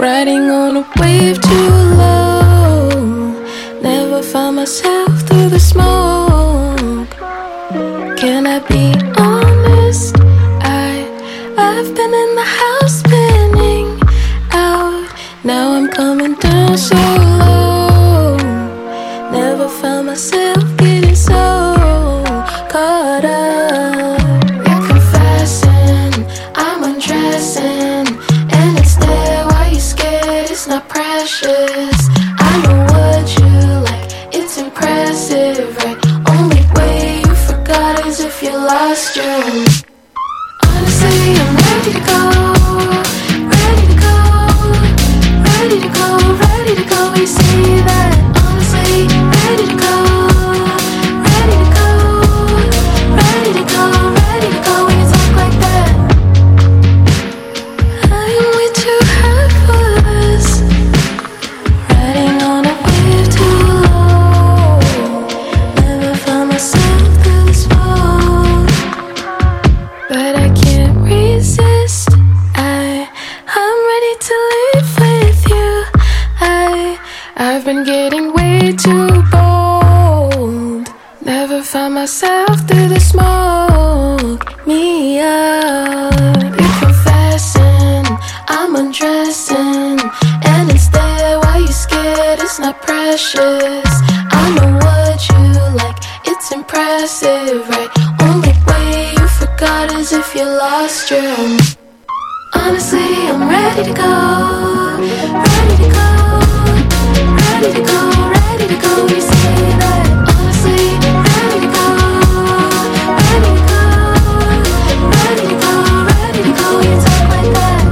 Riding on a wave too low. Never found myself through the smoke. Can I be honest? I've been in the house spinning out. Now I'm coming down so low. Never found myself getting so caught up. You're confessing, I'm undressing, and it's there. Why you scared? It's not precious. I know what you like, it's impressive, right? Only way you forgot is if you lost your own. Honestly, I'm ready to go, ready to go, ready to go, ready to go. You say that. Honestly, ready to go, ready to go, ready to go, ready to go. When you talk like that, I am way too hot for this. Riding on a wave too low. Never found myself through the smoke, but I can't resist. I'm ready to live with you. I've been getting way too bold. Never found myself through the smoke. Me up. You're confessing, I'm undressing, and it's there. Why you scared? It's not precious. I know what you like, it's impressive, right? Only way you forgot is if you lost your own. Honestly, I'm ready to go, ready to go, ready to go, ready to go. You say that. Honestly, ready to go, ready to go, ready to go, ready to go. You talk like that.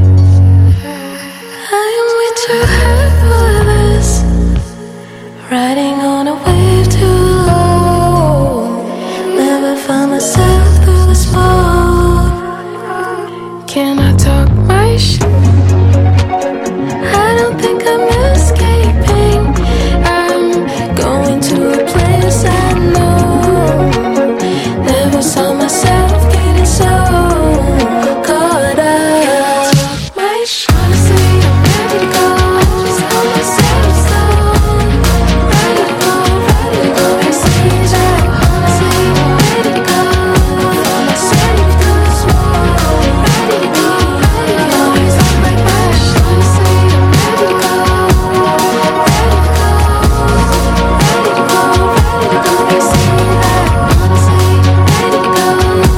I am way too hot for this. Riding on a wave too low. Never found myself through the smoke. Can I talk my shit? I don't think I'm escaping. I'm going to a place I know. Never saw myself getting so caught up. Talk my shit. Honestly, I'm ready to go. I just call myself so ready to go, ready to go. You say that. Honestly, I'm ready to go. Found myself through the smoke. Ready to go, ready to go. You talk like my shit. Honestly, I'm ready to go, ready to go, ready to go, ready to go. You say that. Honestly, ready to go,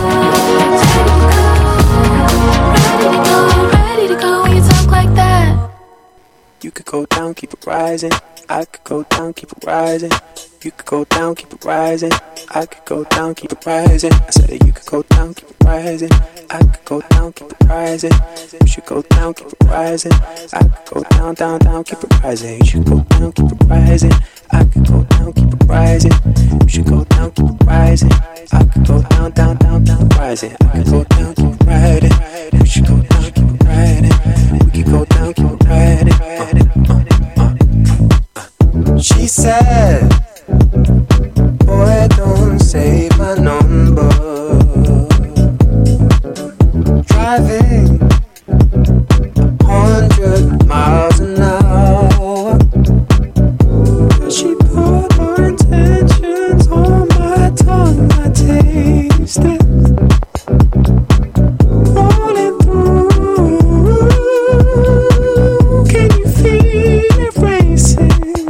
ready to go, ready to go, ready to go. You talk like that. You could go down, keep it rising. I could go down, keep it rising. You could go down, keep it rising. I could go down, keep it rising. I said that you could go down, keep it rising. I could go down, keep it rising. You should go down, keep it rising. I could go down, down, down, keep it rising. You should go down, keep it rising. I could go down, keep it rising. You should go down, keep it rising. I could go down, down, down, down, rising. I could go down, keep it riding. You should go down, keep it riding. We could go down, keep it riding. She said, boy, don't save my number. Driving 100 miles an hour. She put her intentions on my tongue. I taste it rolling through. Can you feel it racing?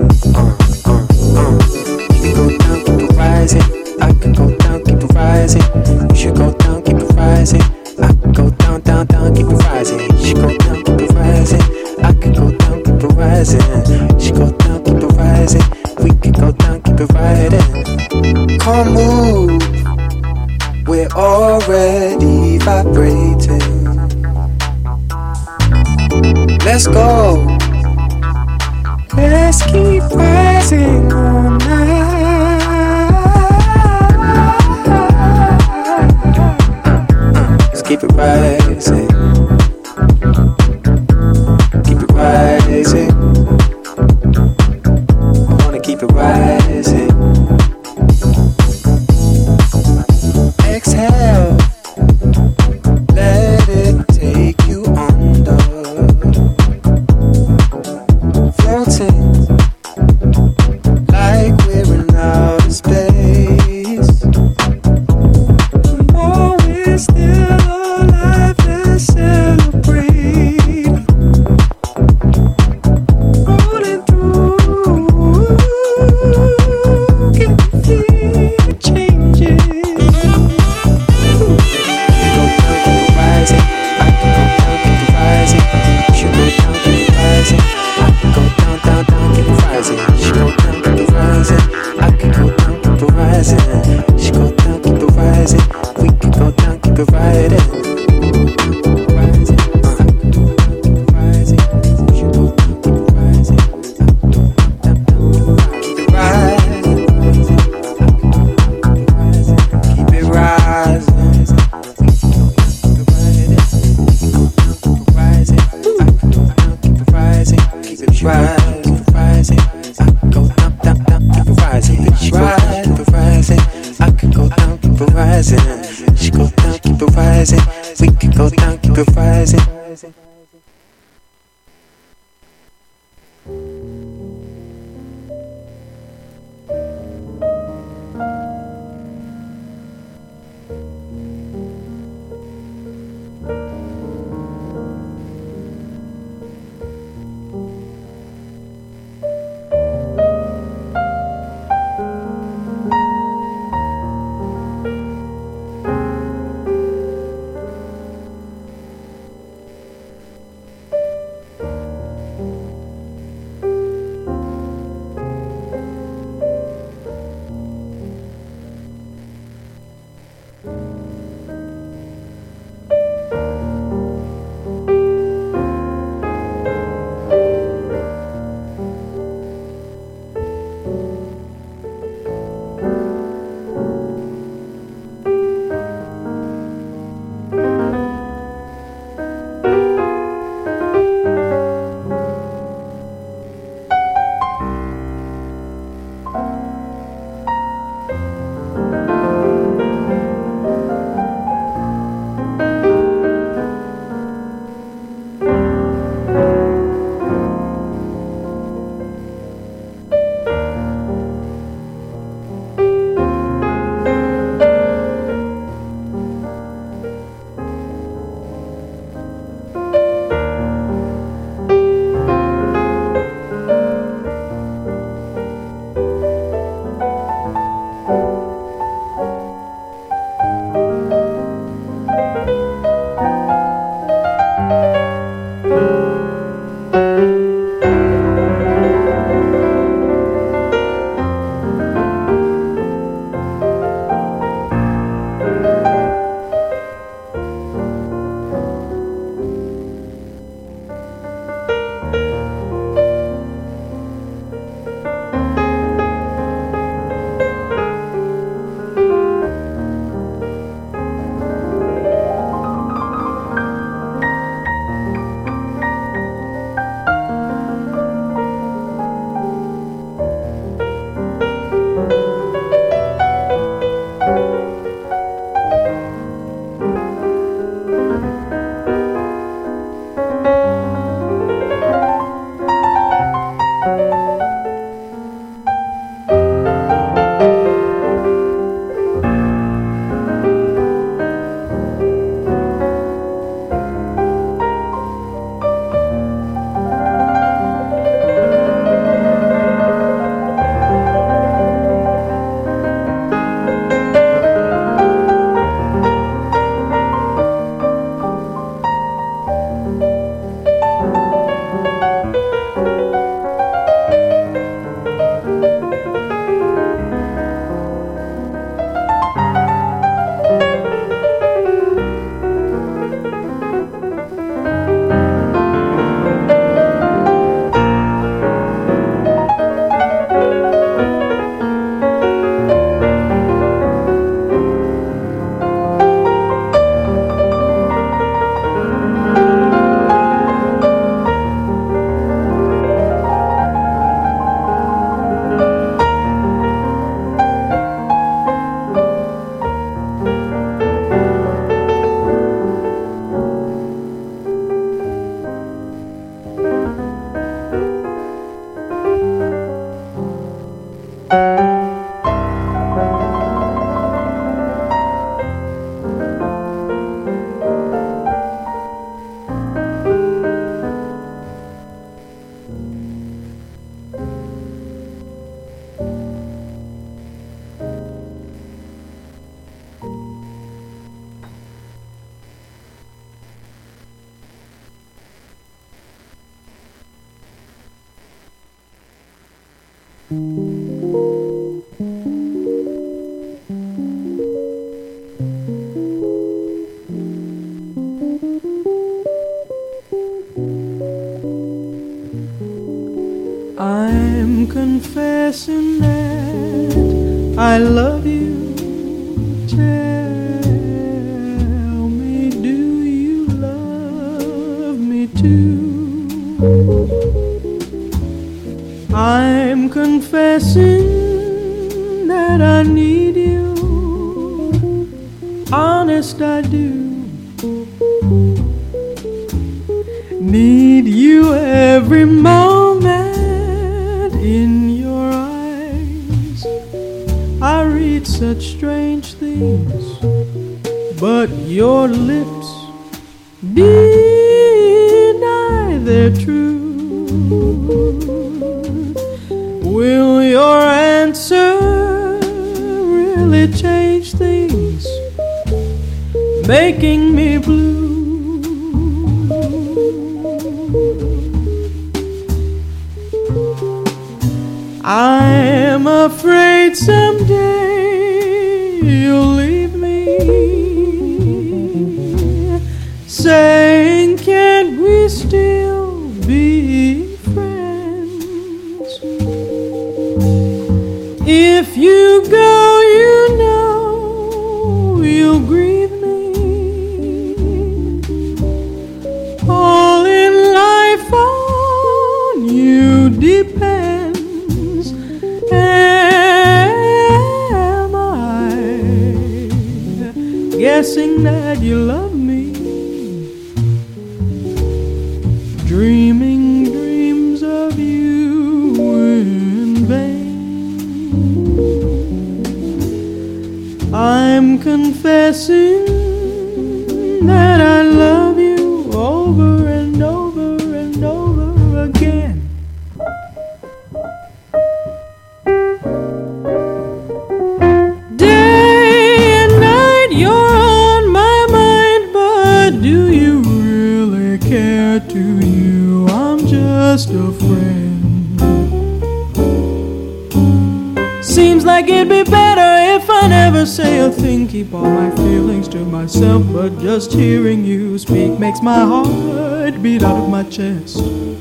I could go down, keep it rising. You should go down, keep it rising. I could go down, down, down, keep it rising. You should go down, keep it rising. I could go down, keep it rising. You should go down, keep it rising. We could go down, keep it riding. Come move, we're already vibrating. Let's go. Let's keep rising all night. Let's keep it rising. Keep it rising. I wanna keep it rising. Exhale. Let it take you under. keep it rising. I could go down, down, down, keep it rising. Keep it rising. I could go down, keep it rising. She go down, keep it rising. We could go down, keep it rising. I'm confessing that I love you. Tell me, do you love me too? I'm confessing that I need you. Honest, I do. Need you every moment. In your eyes I read such strange things, but your lips deny their truth. Will your answer really change things, making me blue? I'm afraid someday you'll leave me, saying, can't we still be friends? If you go, you know you'll grieve me. All in life on you depends. Am I guessing that you love me? Dreaming dreams of you in vain. I'm confessing that I love you over and over and over again. Day and night you're on my mind, but do you really care? To you I'm just a friend. Seems like it'd be better if I never say a thing, keep all my feelings to myself, but just hearing you speak makes my heart beat out of my chest.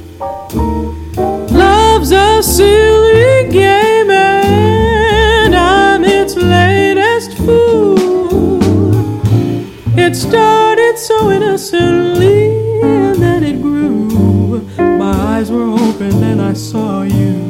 Love's a silly game and I'm its latest fool. It started so innocently and then it grew. My eyes were open and I saw you.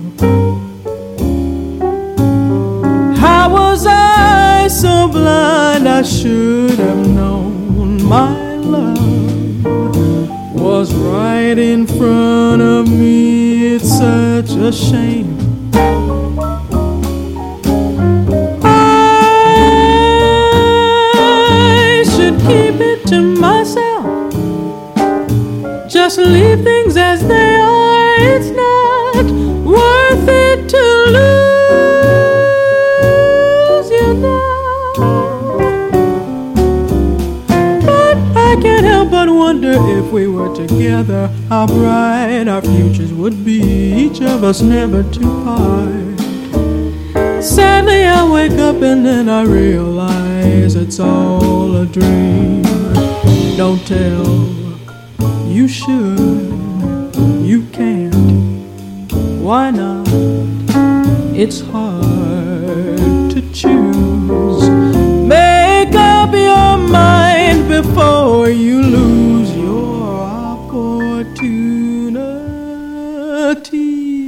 How was I so blind? I should have known my love was right in front of me. It's such a shame. I should keep it to myself, just leave things as they are. It's not worth it to lose you now. But I can't help but wonder if we were together, how bright our futures would be, each of us never to part. Sadly I wake up and then I realize it's all a dream. Don't tell, you should, you can't. Why not? It's hard to choose. Make up your mind before you lose your opportunity.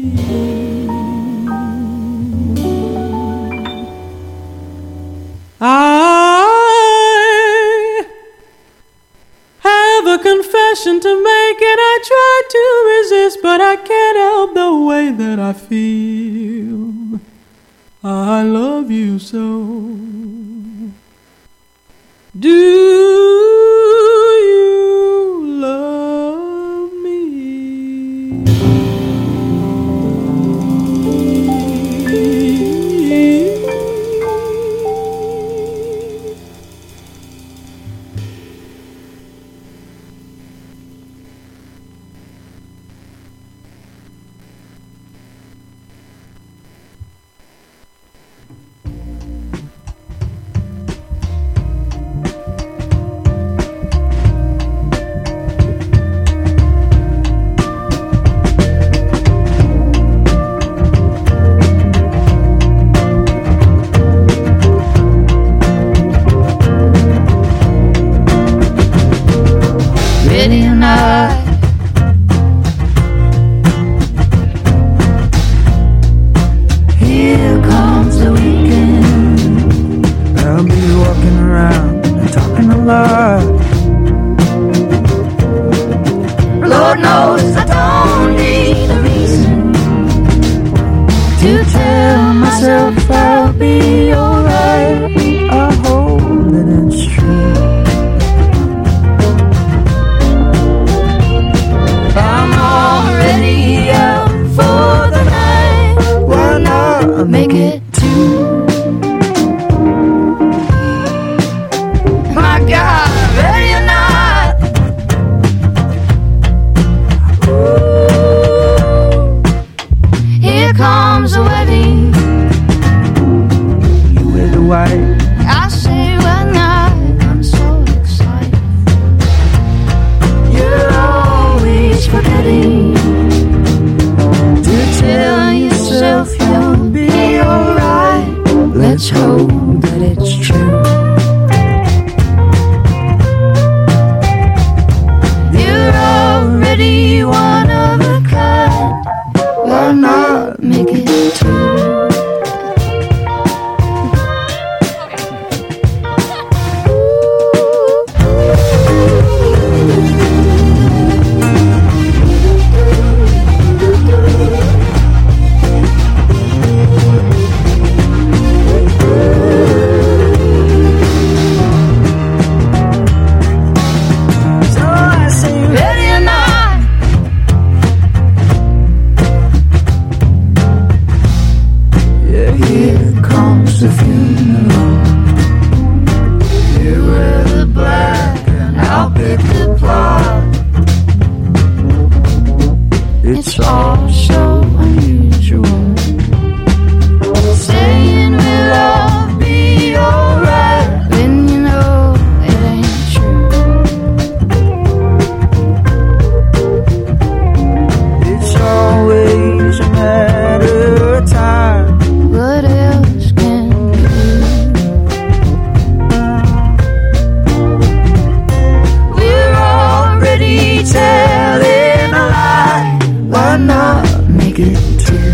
I have a confession to make and I try to resist, but I can't help the way that I feel. I love you so. Do you love me? I don't need a reason to tell myself I'll be alright. I hope that it's true. I'm already out for the night. Why not make it two? My God, ready or not? Ooh, here comes the wedding. You wear the white. I say why not? I'm so excited. You're always forgetting to tell yourself you'll be alright. Let's hope that it's true. You're already one of a kind. Why not make it two? It's all so unusual. Saying we'll all be alright when you know it ain't true. It's always a matter of time. What else can we do? We're already telling a lie. Why not make it two?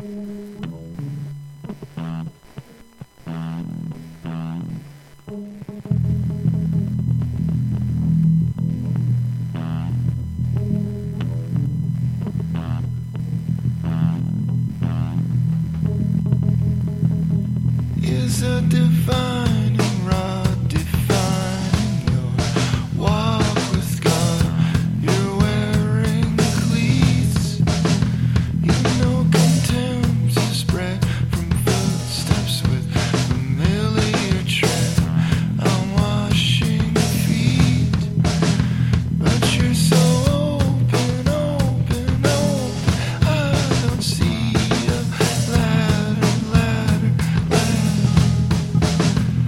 Is a divine rod defining your walk with God? You're wearing cleats. You know contempt is spread from footsteps with familiar tread. I'm washing feet, but you're so open, open, open. I don't see a ladder, ladder, ladder.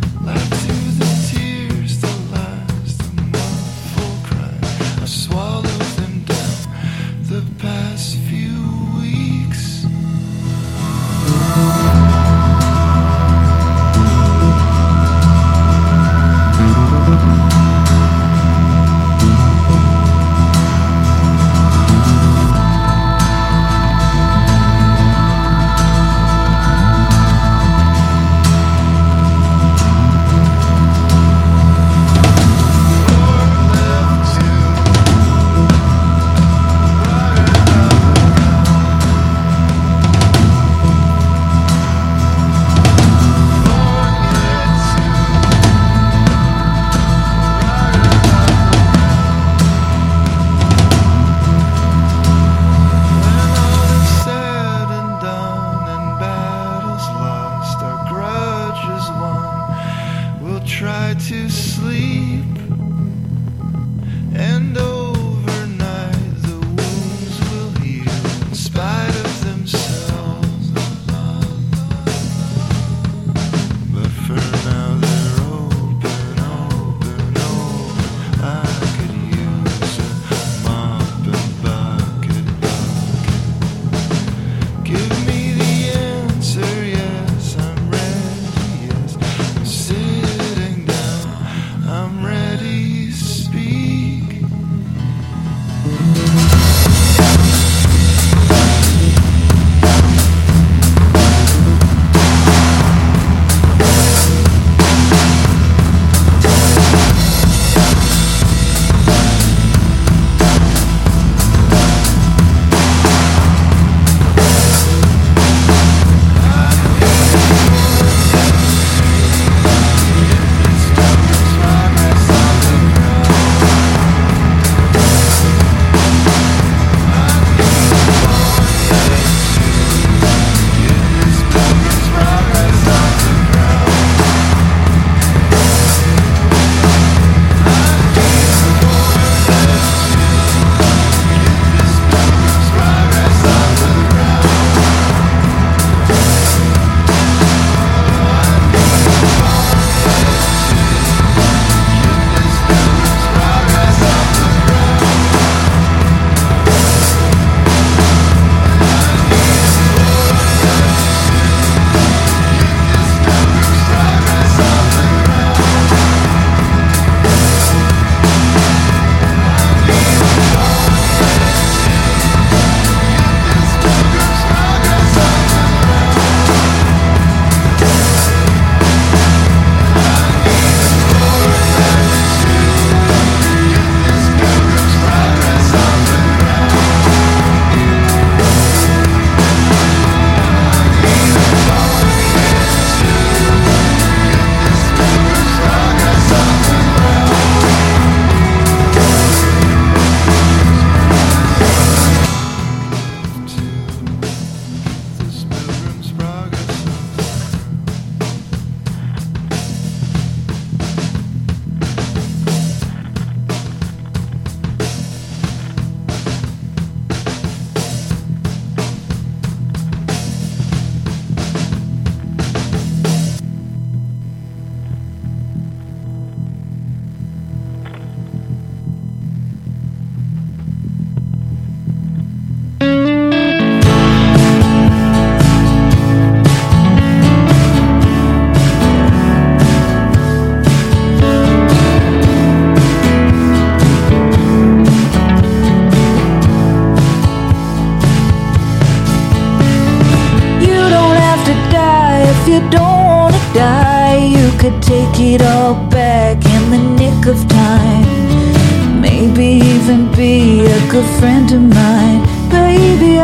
you don't wanna die, you could take it all back in the nick of time. Maybe even be a good friend of mine, baby.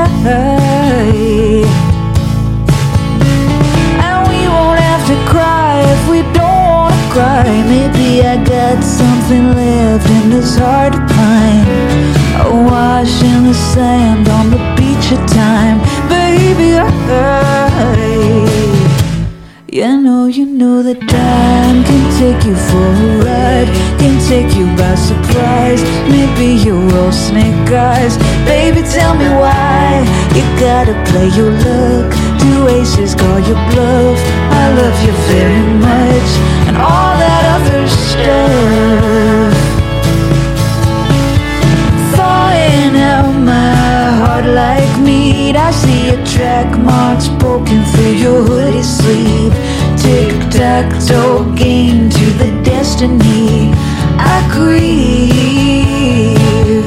And we won't have to cry if we don't wanna cry. Maybe I got something left in this heart of pine, awash in the sand on the beach of time, baby. You know that time can take you for a ride, can take you by surprise. Maybe you're all snake eyes, baby, tell me why you gotta play your luck. Two aces call your bluff. I love you very much, and all that other stuff. Thawing out my heart like meat. I see your track marks poking through your hoodie sleeve. Tic-tac-toe game to the destiny I grieve.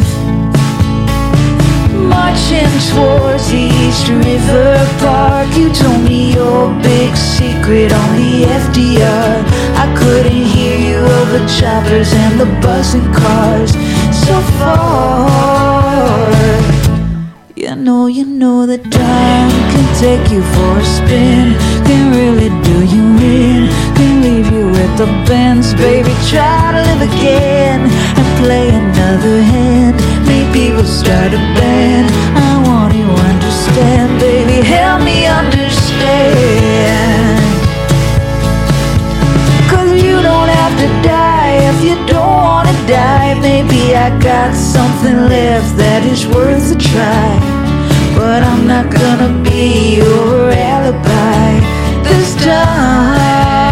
Marching towards the East River Park, you told me your big secret on the FDR. I couldn't hear you over choppers and the buzzing cars so far. You know that time can take you for a spin, can really do you in, can leave you at the bends. Baby, try to live again and play another hand. Maybe we'll start a band. I want you to understand, baby, help me understand. Cause you don't have to die if you don't wanna die. Maybe I got something left that is worth a try, but I'm not gonna be your alibi this time.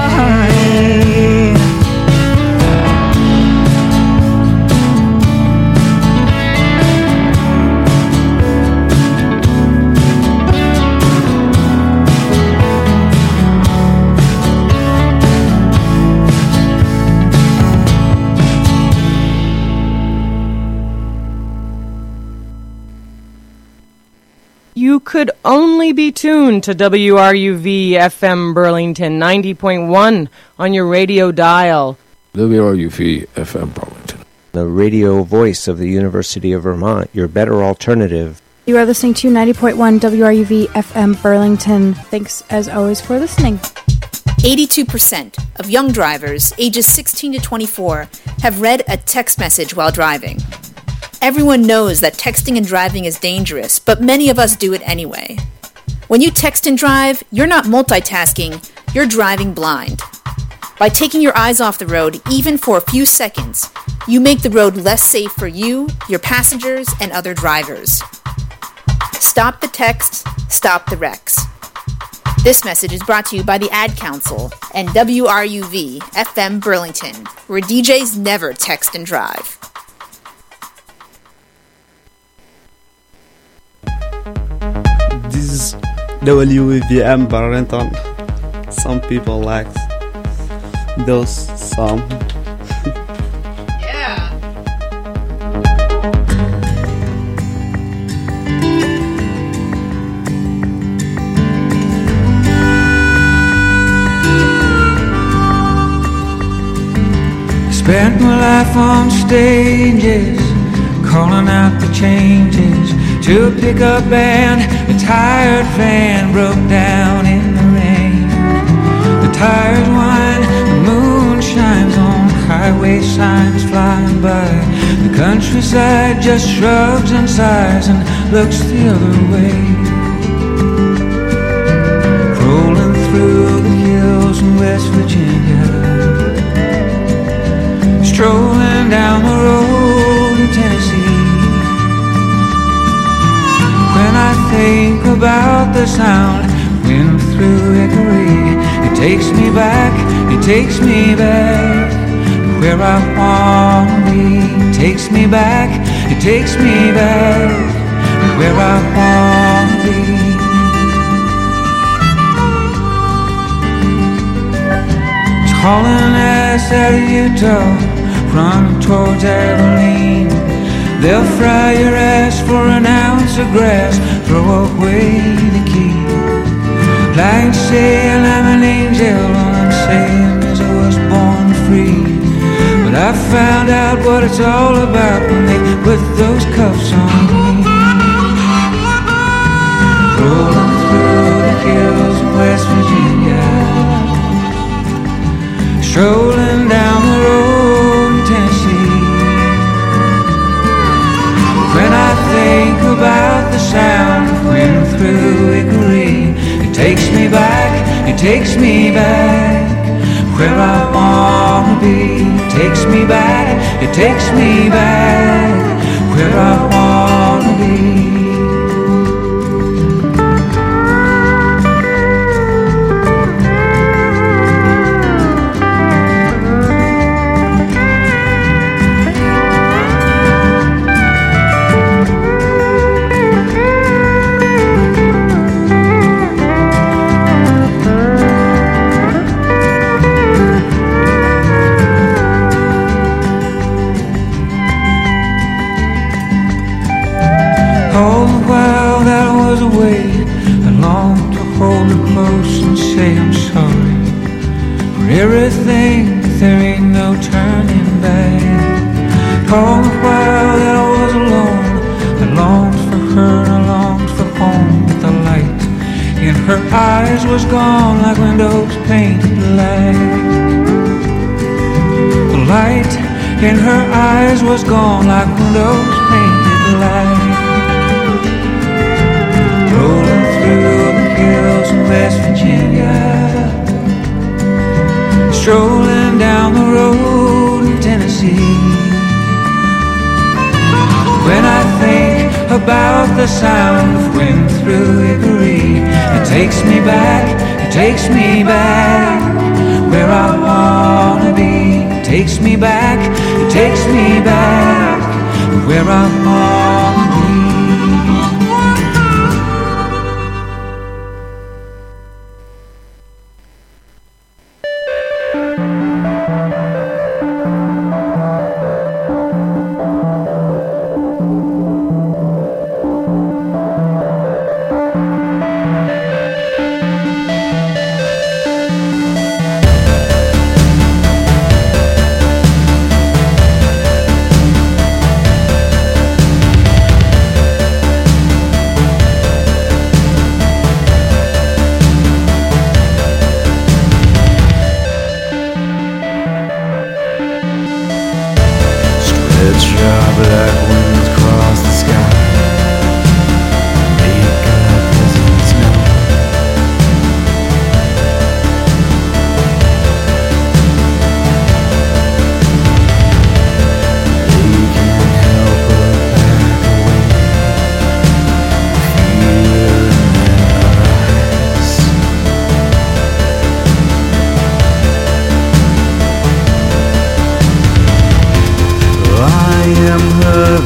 You could only be tuned to WRUV FM Burlington 90.1 on your radio dial. WRUV FM Burlington, the radio voice of the University of Vermont, your better alternative. You are listening to 90.1 WRUV FM Burlington. Thanks as always for listening. 82% of young drivers ages 16 to 24 have read a text message while driving. Everyone knows that texting and driving is dangerous, but many of us do it anyway. When you text and drive, you're not multitasking, you're driving blind. By taking your eyes off the road, even for a few seconds, you make the road less safe for you, your passengers, and other drivers. Stop the texts, stop the wrecks. This message is brought to you by the Ad Council and WRUV FM Burlington, where DJs never text and drive. This is WVM Burlington. Some people like those some. Yeah. Spent my life on stages, calling out the changes. To a pickup band, a tired van broke down in the rain. The tires whine, the moon shines on highway signs flying by. The countryside just shrugs and sighs and looks the other way. Rolling through the hills in West Virginia, strolling down the road in Tennessee. When I think about the sound, wind through Hickory, it takes me back where I wanna be. It takes me back where I wanna be. It's hauling ass out of Utah, running towards Abilene. They'll fry your ass for an ounce of grass, throw away the key. Like say a lemonade angel, all I'm saying is I was born free. But I found out what it's all about when they put those cuffs on me. Rolling through the hills of West Virginia, strolling down the road in Tennessee. When I think about the sound of wind through Hickory, it takes me back where I wanna be. It takes me back where I wanna be. All the while that I was away, I longed to hold her close and say I'm sorry for everything, but there ain't no turning back. All the while that I was alone, I longed for her and I longed for home, but the light in her eyes was gone like windows painted black. The light in her eyes was gone like windows painted black. Rolling through the hills in West Virginia, strolling down the road in Tennessee. When I think about the sound of wind through Hickory, it takes me back where I wanna be. It takes me back where I wanna be. I am her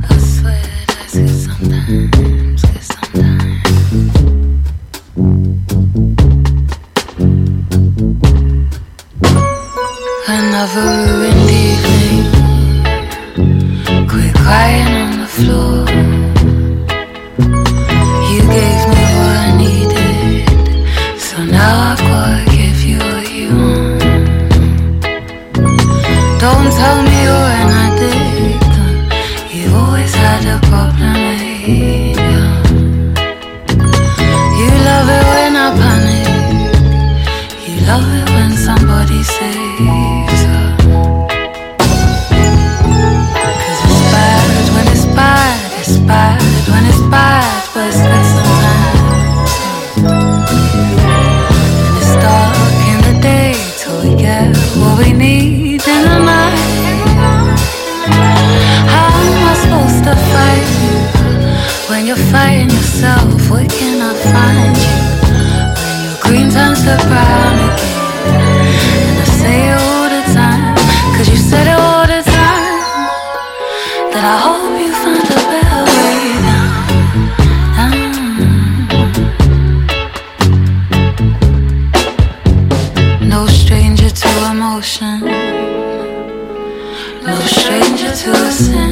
I swear that's good sometimes, good sometimes. Another ruined evening. Quit crying on the floor. You gave me what I needed, so now I've gotta give you what you want. Don't tell me you're an addict. You've always had a problem with you. You love it when I panic. You love it when somebody saves her. 'Cause it's bad when it's bad. It's bad when it's bad, but it's good sometimes. And it's dark in the day till we get what we need in the night. How am I supposed to fight you when you're fighting yourself? Where can I find you when your green turns to brown again? And I say it all the time, 'cause you said it all the time, that I hope you find a better way down. No stranger to emotion, no stranger to a sin.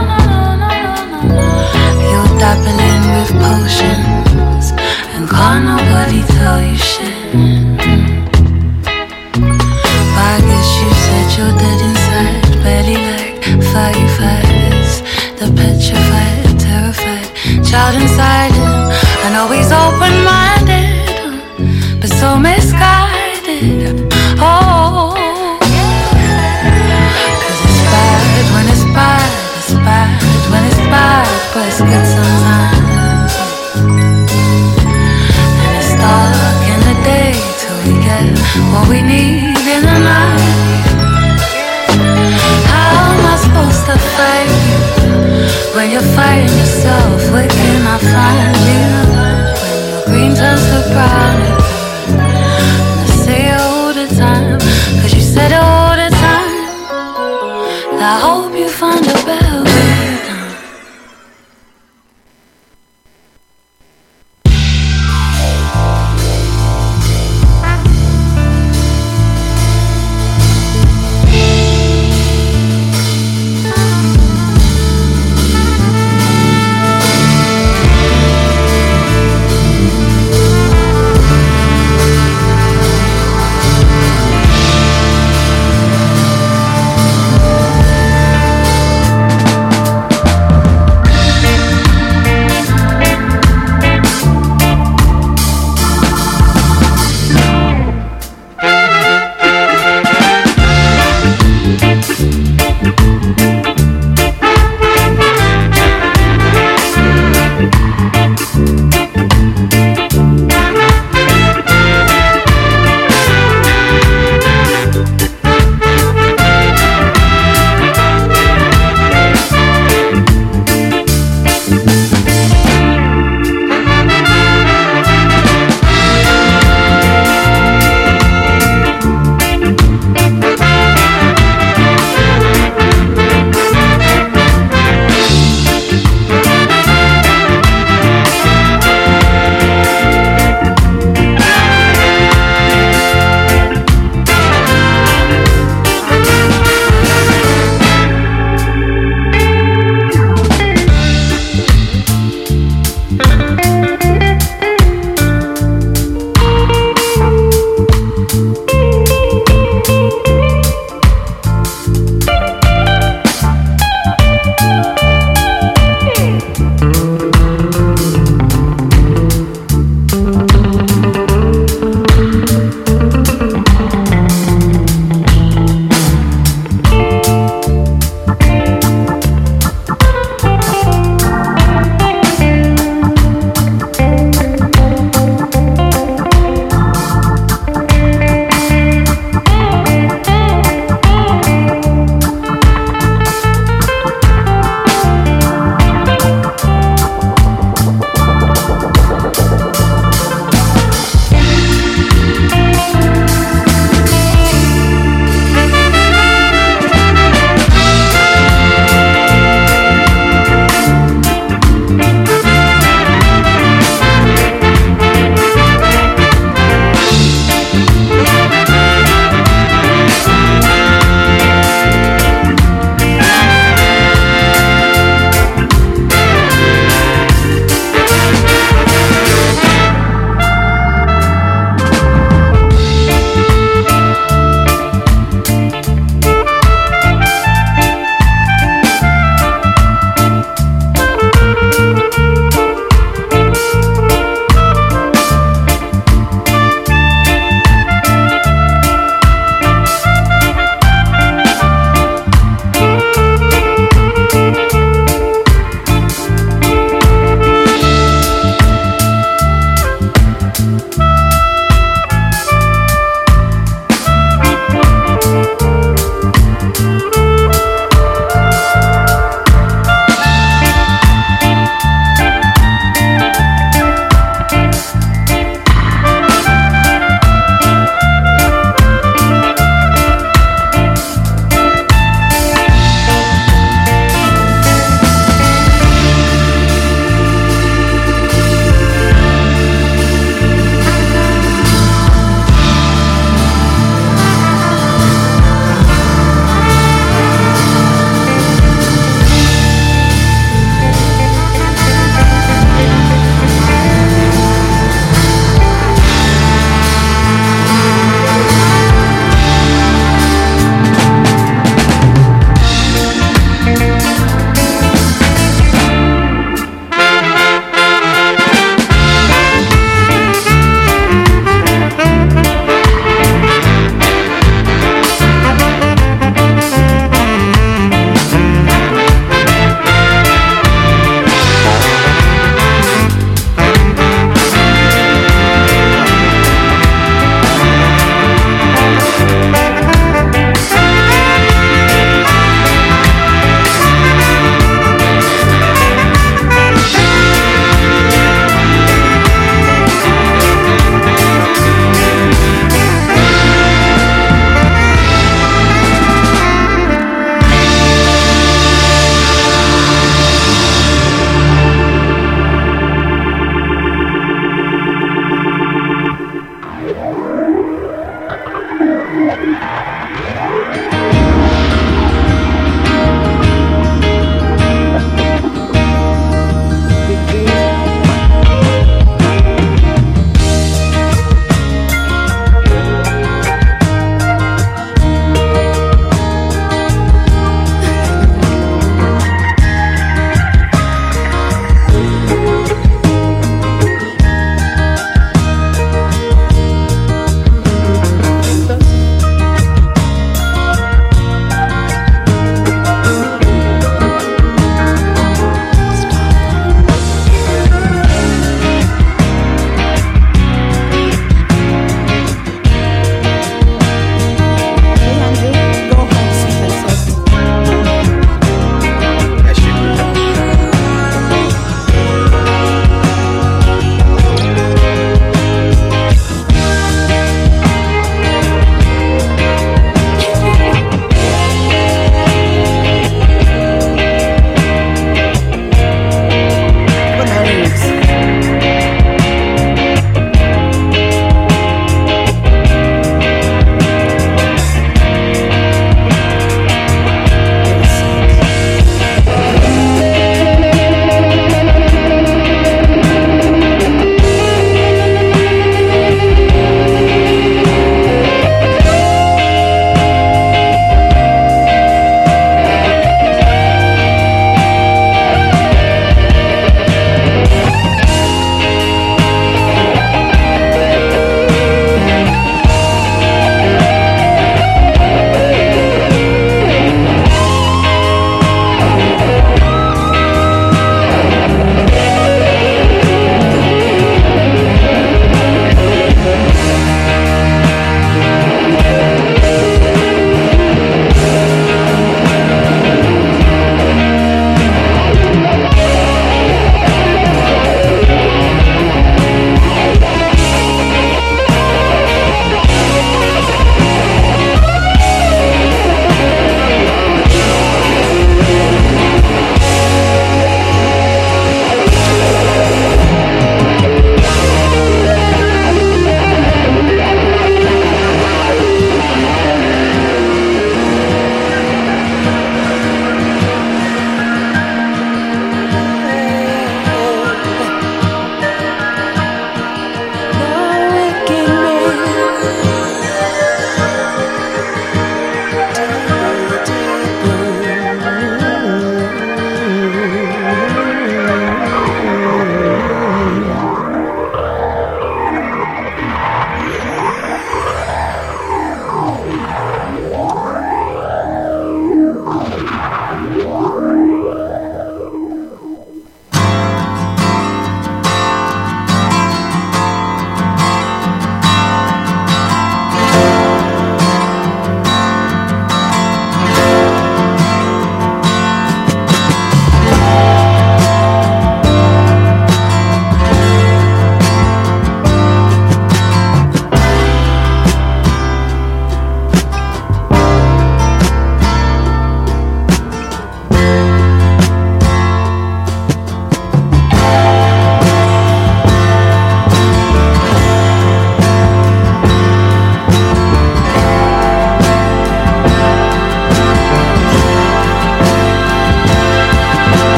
You're dabbling with potions, and can't nobody tell you shit. But I guess you said you're dead inside, barely like 35. The petrified, terrified child inside him. I know he's open-minded, but so misguided. Oh, 'cause it's bad when it's bad. It's bad when it's bad, but it's good sometimes. And it's dark in the day till we get what we need in the night. How am I supposed to fight you when you're fighting yourself? Where can I find you when your green turns to brown again? And I say it all the time, 'cause you said it all the time, that I hope you find a better way down.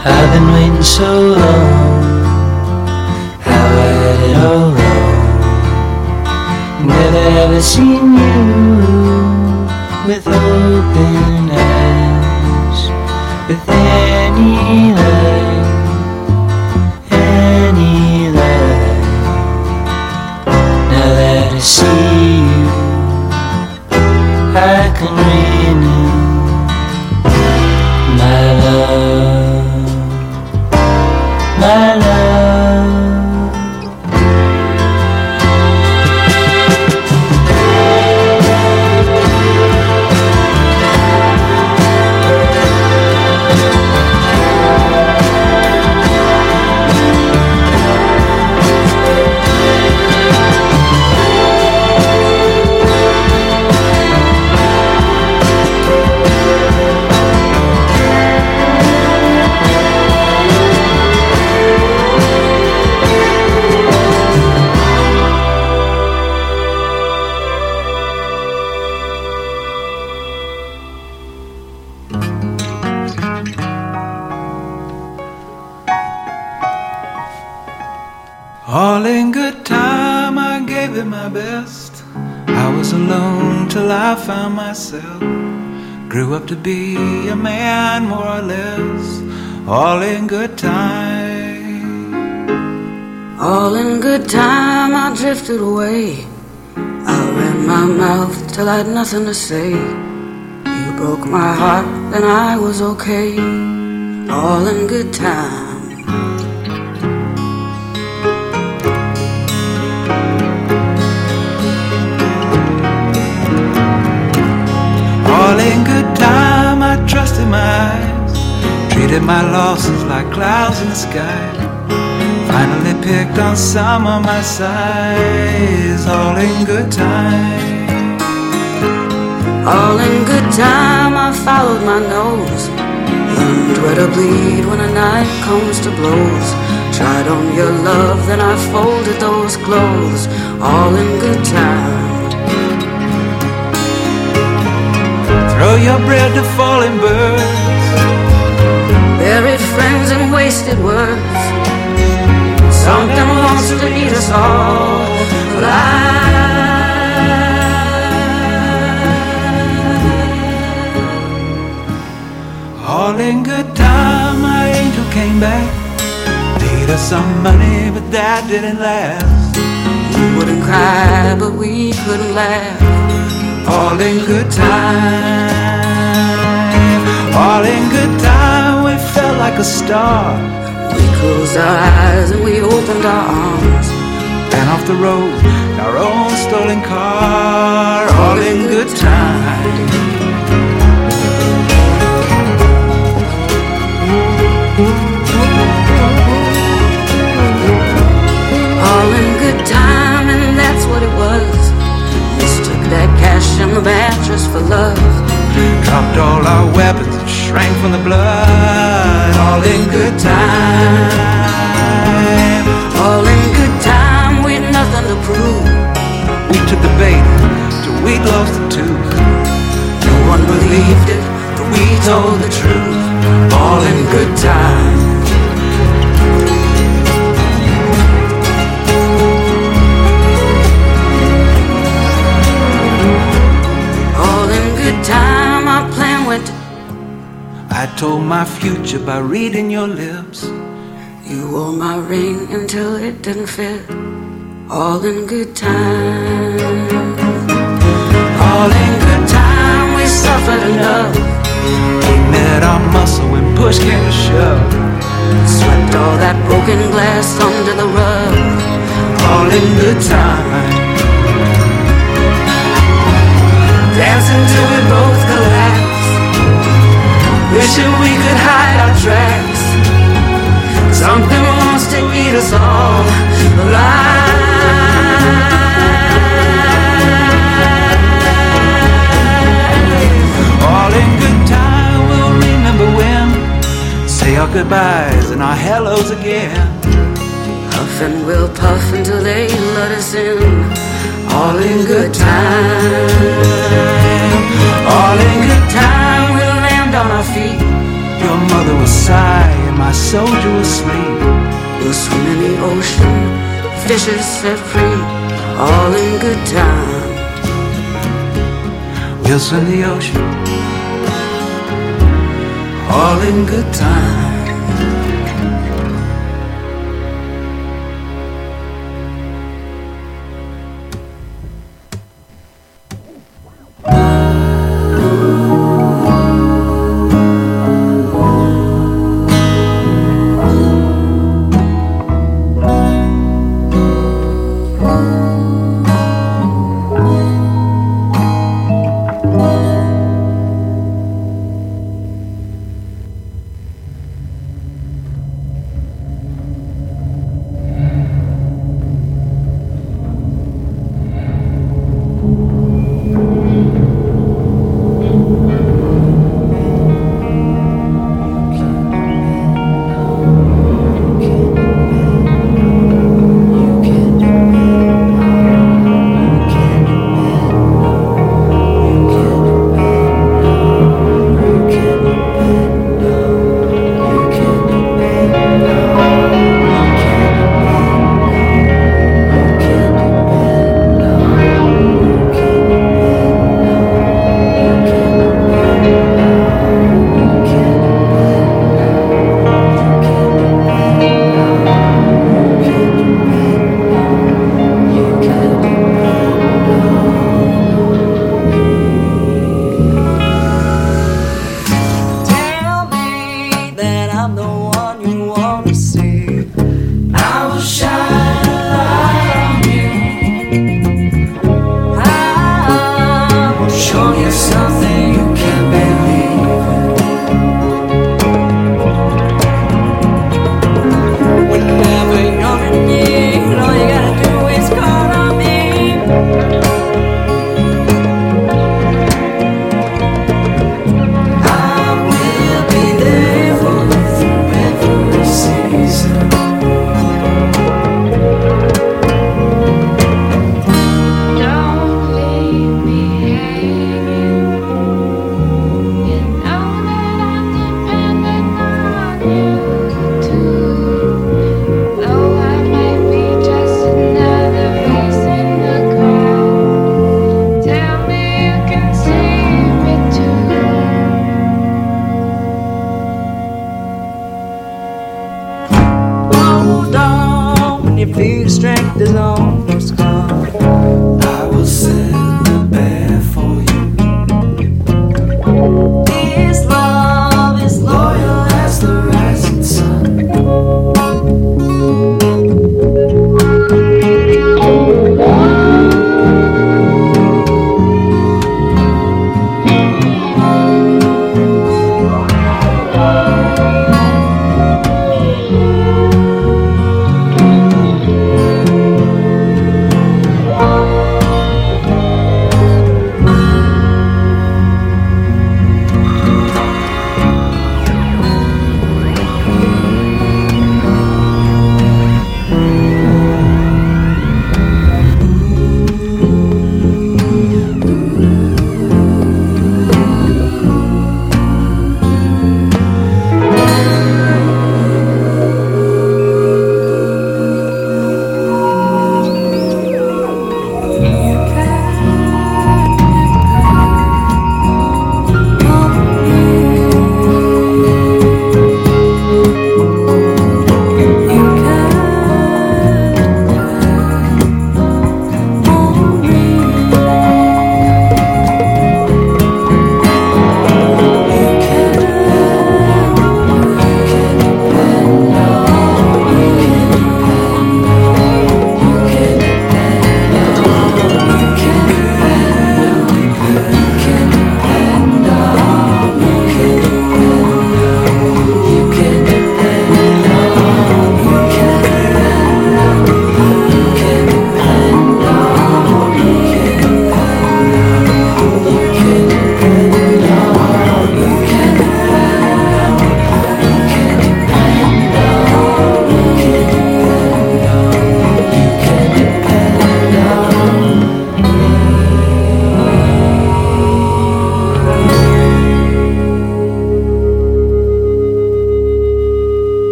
I've been waiting so long. How I had it all wrong. Never ever seen you with open eyes, with any light, any light. Now that I see you, I can renew my love, my love. All in good time, I gave it my best. I was alone till I found myself. Grew up to be a man, more or less. All in good time. All in good time, I drifted away. I ran my mouth till I had nothing to say. You broke my heart, then I was okay. All in good time. All in good time, I trusted my eyes. Treated my losses like clouds in the sky. Finally picked on some of my sighs. All in good time. All in good time, I followed my nose. Learned where to bleed when a knife comes to blows. Tried on your love, then I folded those clothes. All in good time. Throw your bread to falling birds. Buried friends and wasted words. Something wants to eat us all alive. All in good time, my angel came back. Paid us some money, but that didn't last. We wouldn't cry, but we couldn't laugh. All in good time. All in good time, we felt like a star. We closed our eyes and we opened our arms. Ran off the road, our own stolen car. All in good time. All in good time, and that's what it was. Mistook that cash and the mattress for love. Dropped all our weapons and shrank from the blood. All in good time. All in good time, we'd nothing to prove. We took the bait till we'd lost the tooth. No one believed it, but we told the truth. All in good time. All in good time, our plan went to... I told my future by reading your lips. You wore my ring until it didn't fit. All in good time. All in good time, we suffered enough. We met our muscle when push came to shove. Swept all that broken glass under the rug. All in good time. Dancing till we both collapse. Wishing we could hide our tracks. Something wants to eat us all alive. All in good time, we'll remember when. Say our goodbyes and our hellos again. Puff and we'll puff until they let us in. All in good time. All in good time, we'll land on our feet. Your mother will sigh and my soldier was asleep. We'll swim in the ocean, fishes set free, all in good time. We'll swim the ocean, all in good time.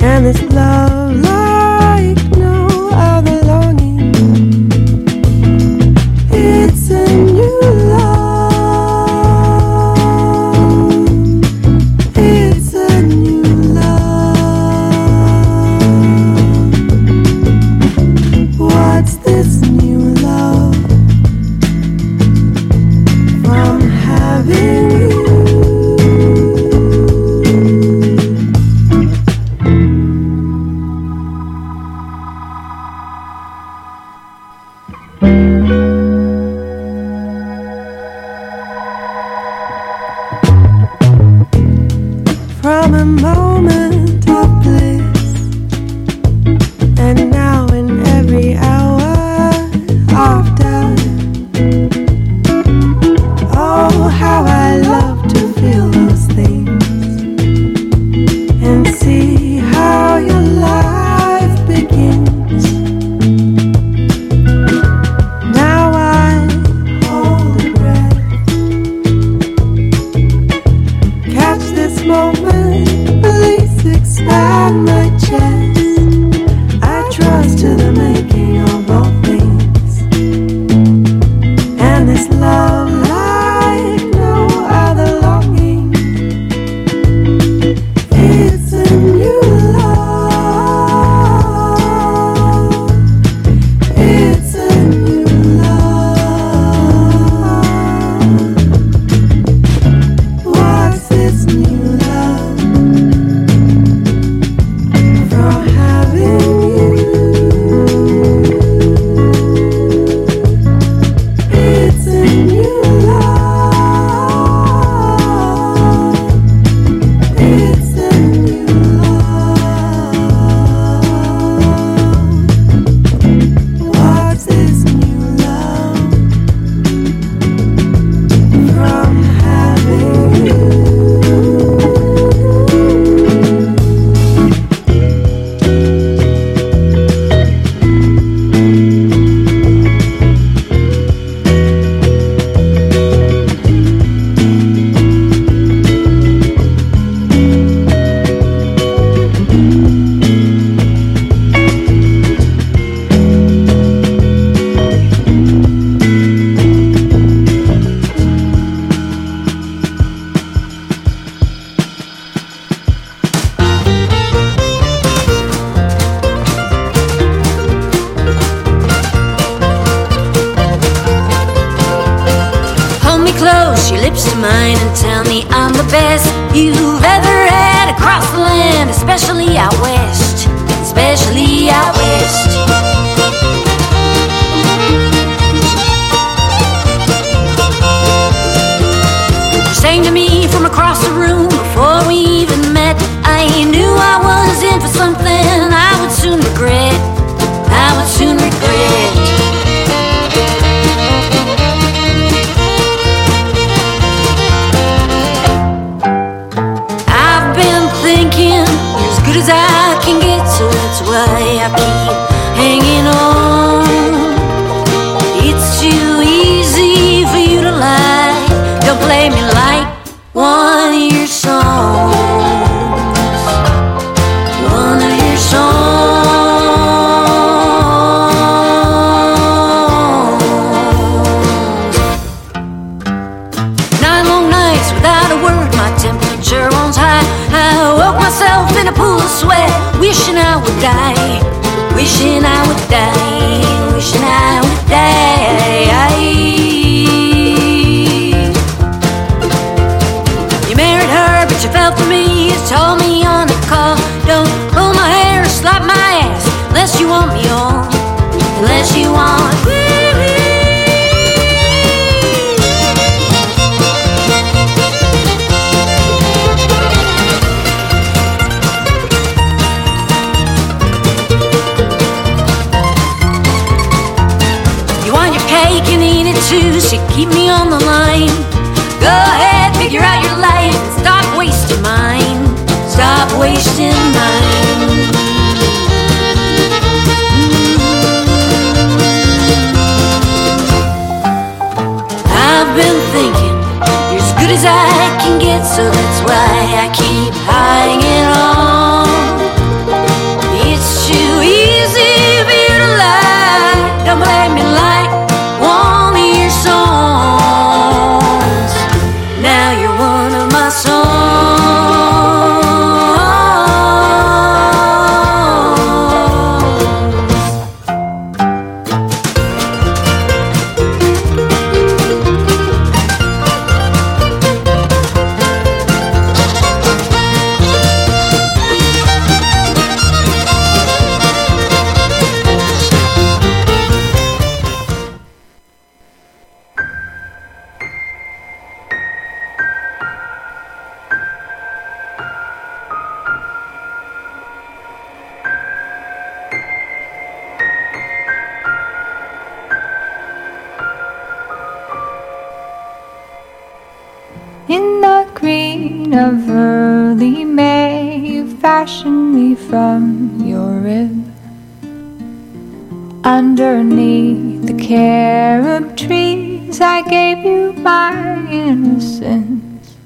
And this love like no other longing, it's a new love, it's a new love. What's this new love from having you? From a moment of bliss, and now in every hour of doubt. Oh, how I love to feel those things and see how your life begins. Now I hold a breath, catch this moment, please expand my chest. I trust to the making of all things, and this love like no other longing, it's a new love, it's a new love. What's this new love from having you? It's a new love, it's a new love. What's this new love from having you? Hold me close, your lips to mine, and tell me I'm the best you've ever had across the land, especially out west, especially out west. You sang to me from across the room before we even met. I knew I was in for something I would soon regret, I would soon regret. I've been thinking you're as good as I can get, so that's why I keep hanging on. It's too easy for you to lie. Don't play me like one of your songs, one of your songs. 9 long nights without a word, my temperature runs high. I woke myself in a pool of sweat, wishing I would die, wishing I would die, wishing I would die. You married her, but you fell for me. You told me on the call, don't pull my hair or slap my ass unless you want me on, unless you want. You want your cake and eat it too, so keep me on the line. Go ahead, figure out your life and stop wasting mine, stop wasting mine. I've been thinking you're as good as I can get, so that's why I keep hanging on. watching me from your rib. Underneath the carob trees, I gave you my innocence.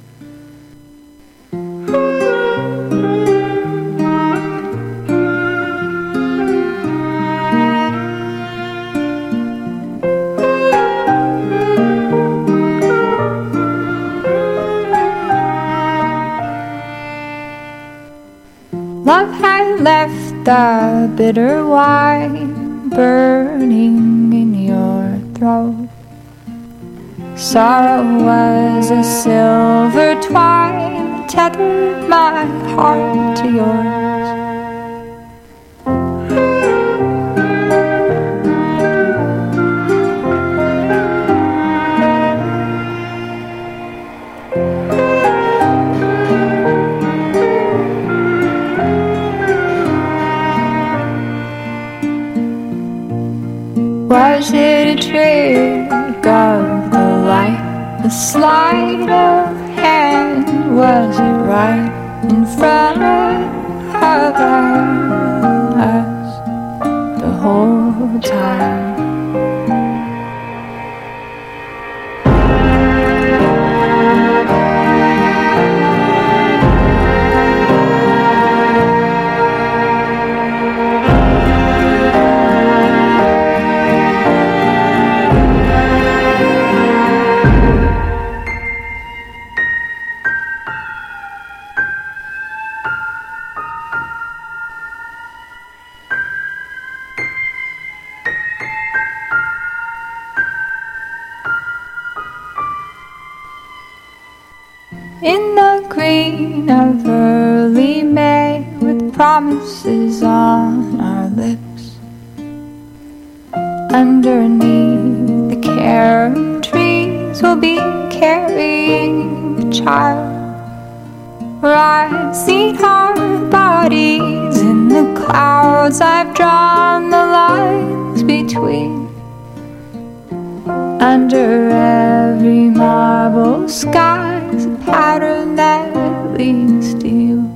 Love had left the bitter wine burning in your throat. Sorrow was a silver twine that tethered my heart to yours. Was it a trick of the light, a sleight of hand? Was it right in front of us the whole time? In the green of early May, with promises on our lips, underneath the carob trees, we'll be carrying the child. I've seen our bodies in the clouds, I've drawn the lines between. Under every marble sky's a pattern that leads to you.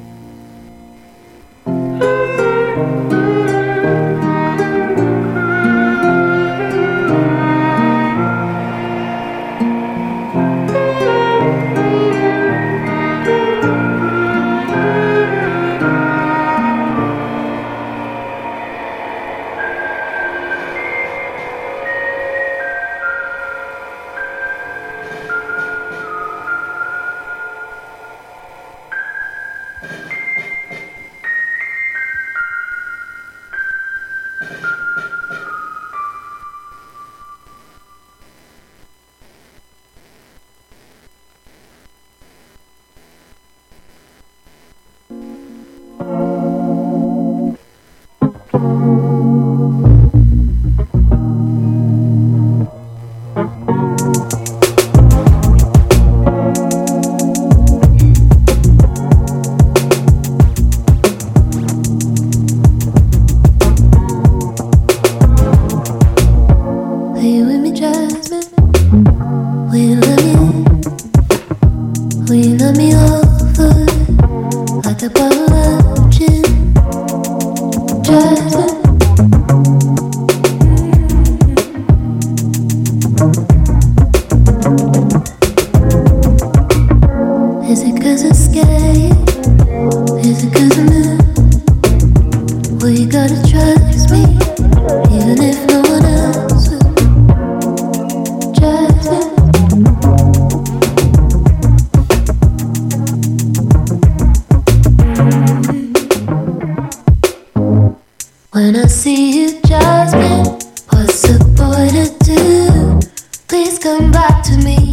When I see you, Jasmine, what's a boy to do? Please come back to me.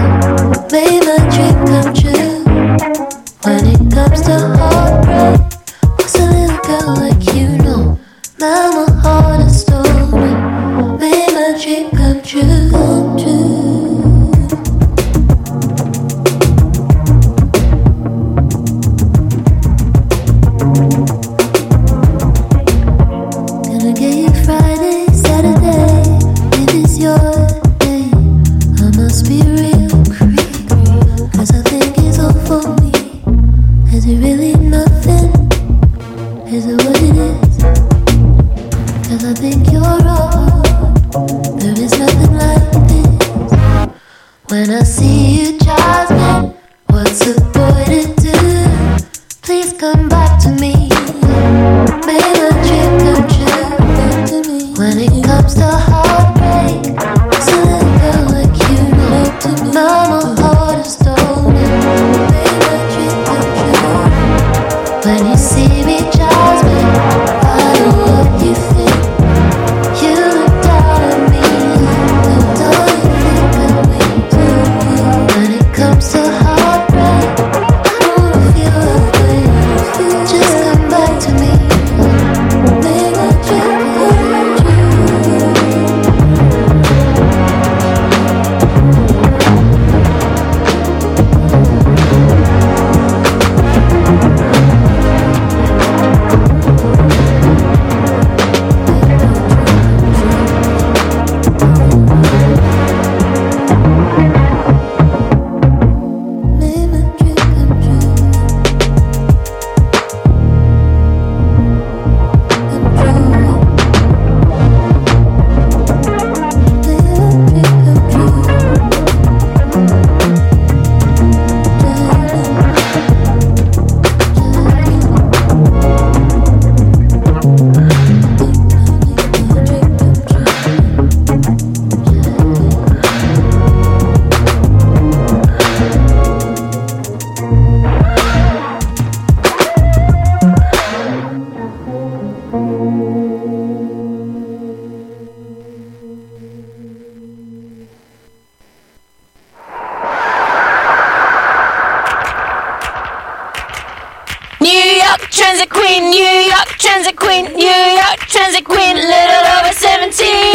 Made my dream come true. When it comes to heartbreak, what's a little girl like you know? Now my heart is stolen. Made my dream come true, come true. Gonna Transit Queen, New York, Transit Queen, New York, Transit Queen, little over 17.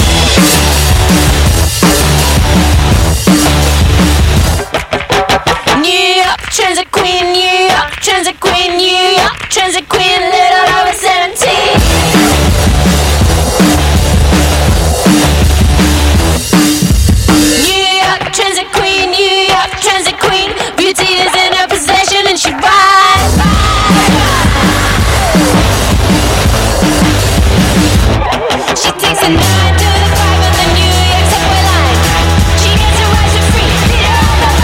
New York, Transit Queen, New York, Transit Queen, New York, Transit Queen, little over 17. New York, Transit Queen, New York, Transit Queen, beauty is in her possession and she rides. She takes a 9 to the 5 on the New York subway line. She gets her rights for free, leader of the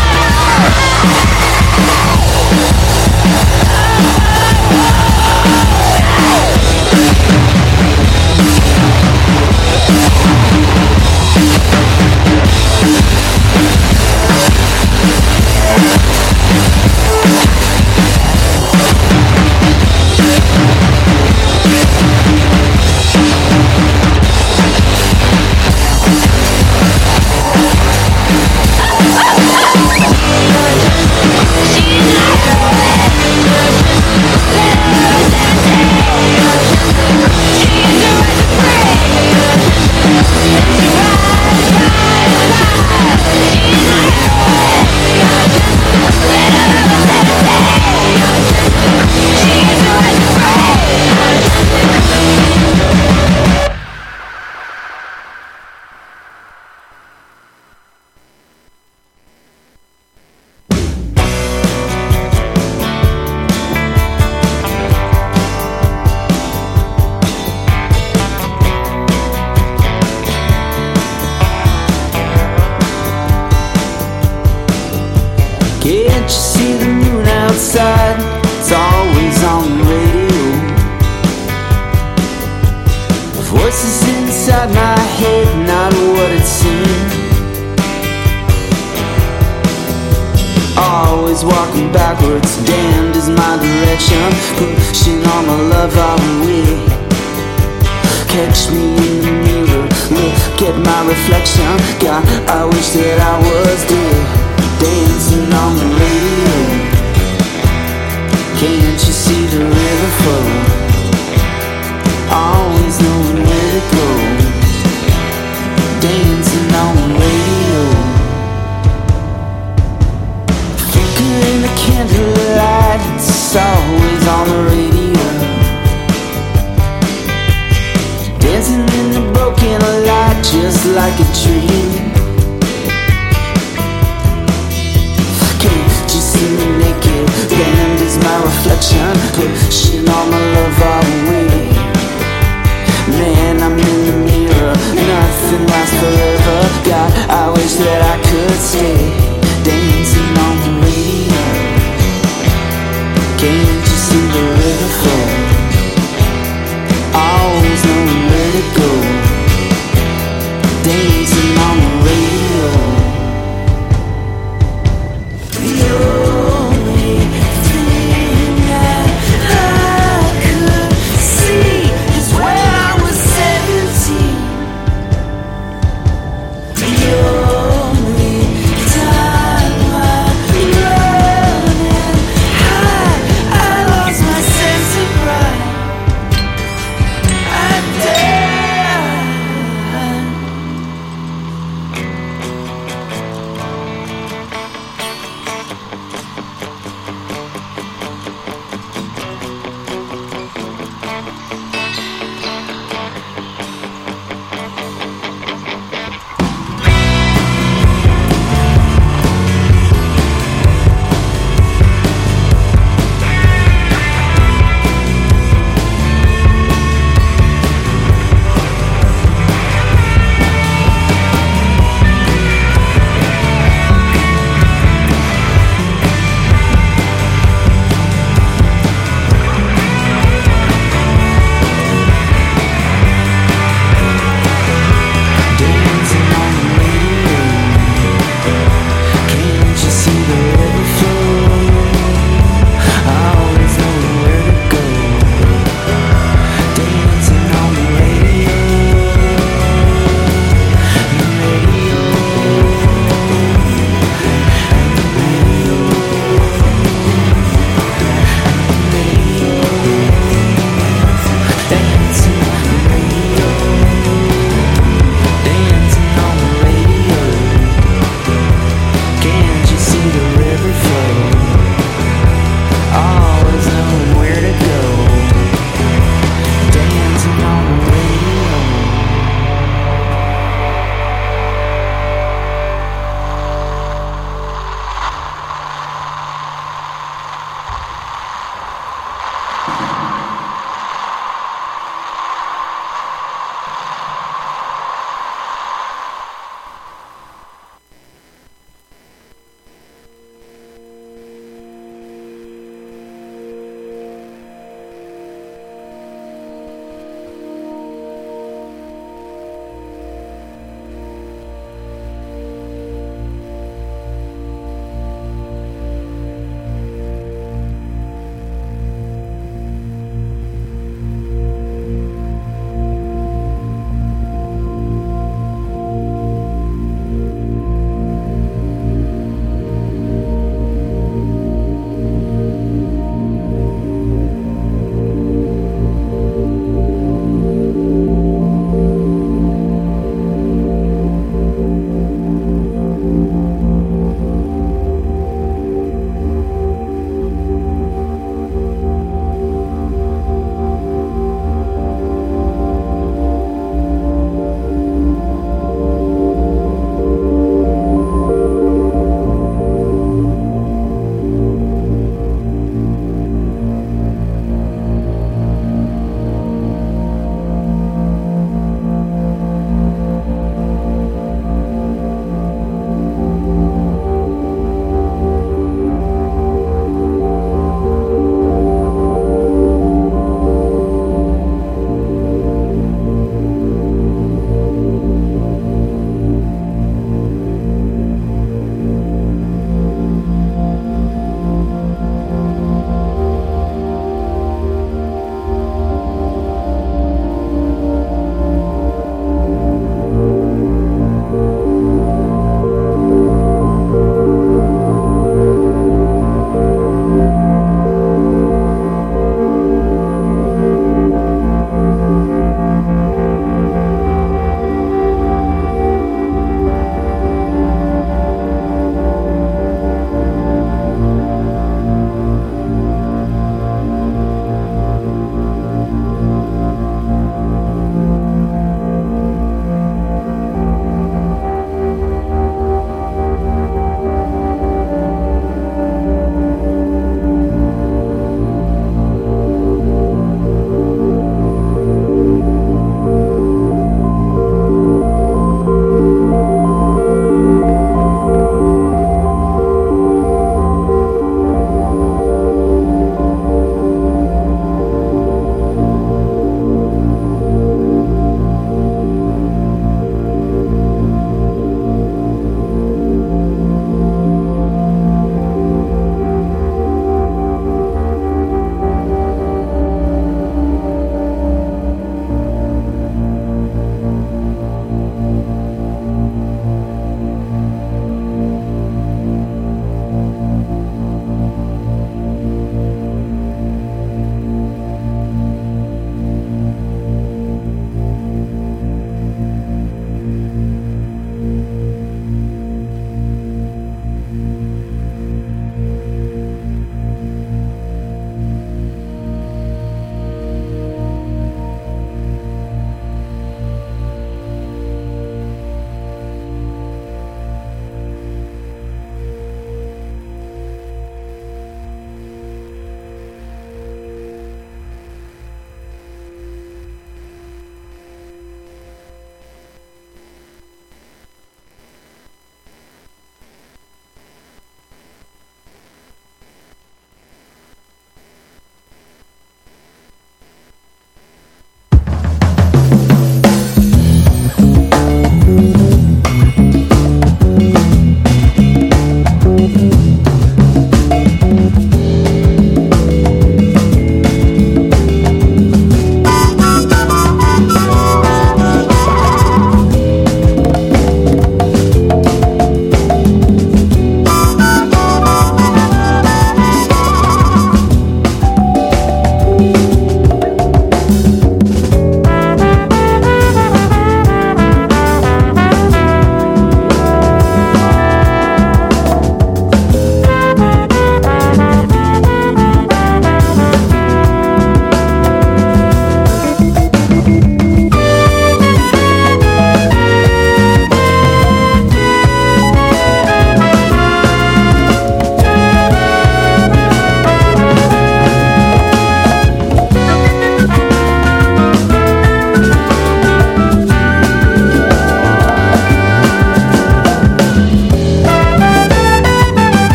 Can't you see the moon outside? It's always on the radio. Voices inside my head, not what it seemed. Always walking backwards, damned is my direction. Pushing all my love out of the way. Catch me in the mirror, look at my reflection. God, I wish that I was dead. Dancing on the radio. Can't you see the river flow? Always knowing where to go. Dancing on the radio. Flickering the candlelight, it's always on the radio. Dancing in the broken light, just like a dream. Naked, band is my reflection, pushing all my love all away. Man, I'm in the mirror, nothing lasts forever. God, I wish that I could stay dancing on the radio. Can't you see the river flow? Always knowing